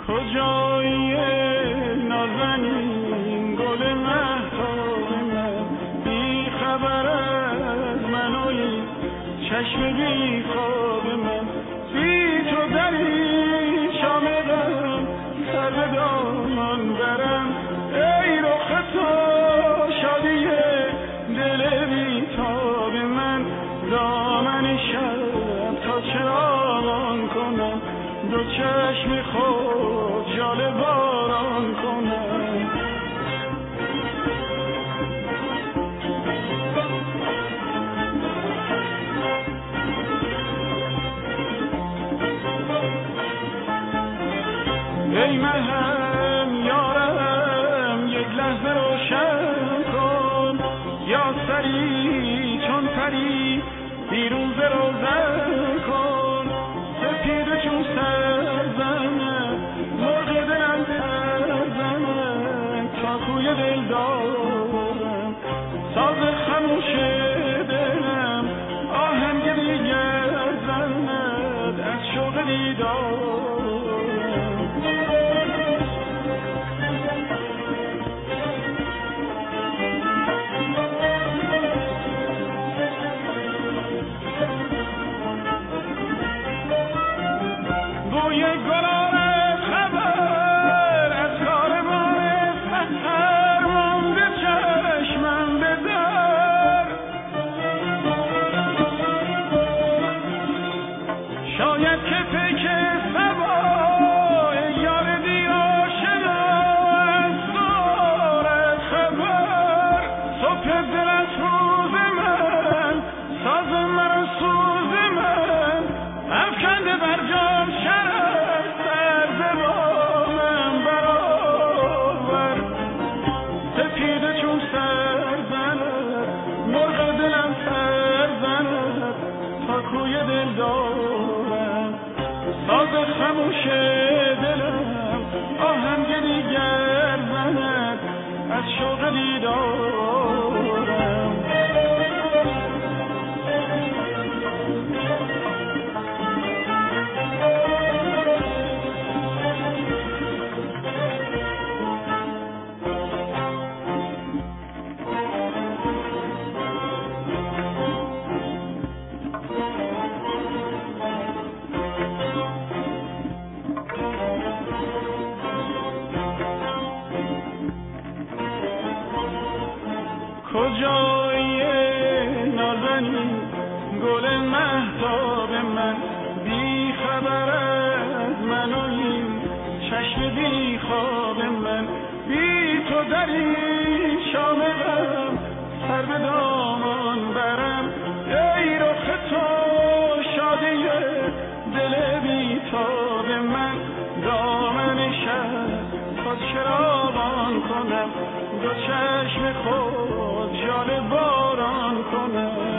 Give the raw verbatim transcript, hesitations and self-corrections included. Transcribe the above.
کجایی نازنین گل مهتاب من، بی خبر از من و این چشم بی خواب من، بی تو در این شام غم سر به دامان برم. ای رخ تو شادی دل بی تاب من، دامن شب تا چراغان کنم، دو چشم خود ژاله باران کنم. ای مهم یارم یک لحظه روشن کن، یا سری چون پری بیروز روزن کن. سپیده چون سرزنه مرغ دلم سرزنه، تا کوی دل دارم ساز خموش دلم آهنگ دیگر زند از شوق دیدارم. خموش دلم آهنگ دیگر زند از شوق دیدارم. کجایی نازنین گل مهتاب من، بی خبر از من و این چشم بی خواب من، بی تو در این شام غم سر به دامان برم. ای رخ تو شادی دل بی تاب من، دامن شب تا چراغان کنم، دو چشم خود ژاله باران کنم.